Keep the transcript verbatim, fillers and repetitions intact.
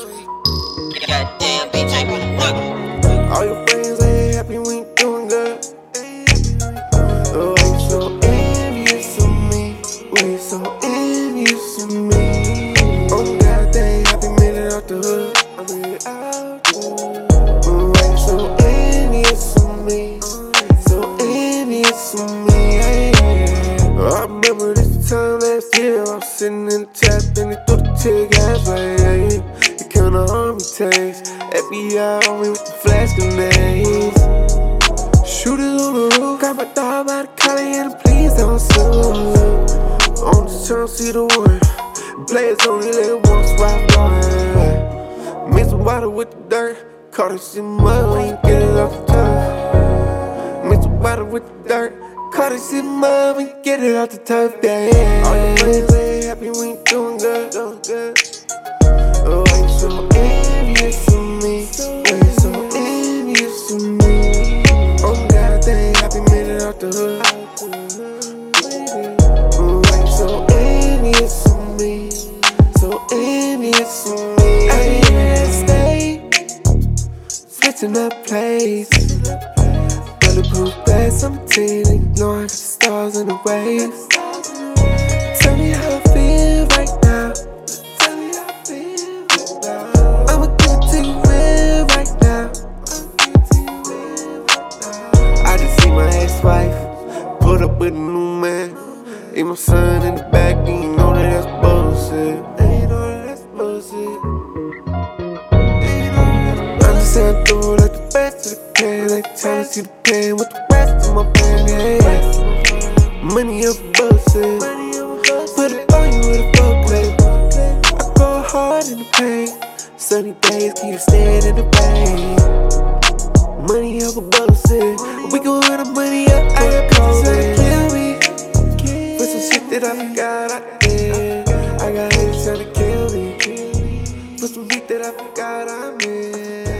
Goddamn, B J, what? All your friends ain't happy when you doing good. Oh, why you so envious of me? Why you so envious of me? Oh, God, they happy made it out the hood. I made it out the hood. Oh, why you so envious of me? So envious of me, yeah. Oh, I remember this time last year. I was sitting in the trap and they threw the tear gas like, yeah. They count the army tanks. F B I on me with the flash grenades. Shooters on the roof, got my dog by the collar and please don't sue. On the turn, see the one. Players only live once while I'm going. Mix some water with the dirt. Call this shit mud when you get it off the turf. Mix some water with the dirt. Call this shit mud when you get it off the turf. Yeah. All your friends ain't happy when you doing good. Doing good. Oh, why you so envious of me? Why you so envious of me? Oh God, they ain't happy made it out the hood. Oh, why you so envious of me? So envious of me. I be in that state, switching up plays. Bulletproof glass, I'm ten, ignoring the stars and the waves. Tell me how I feel right now. Tell me how I feel right now. I'ma give it to you real right now. I just see my ex-wife put up with a new man. Ain't my son in the back, and you know that that's bullshit. And you know that that's bullshit. I'm just saying through like the best of the can. They tryna see the pain with the rest of my pain, yeah. Money up bullshit. Put it on you with a full plate. I go hard in the pain. Sunny days keep staying in the pain. Money up a bullshit. We gon' run the money up. I got bitches tryna kill me for some shit that I forgot I did. I got haters tryna kill me for some beat that I forgot I made.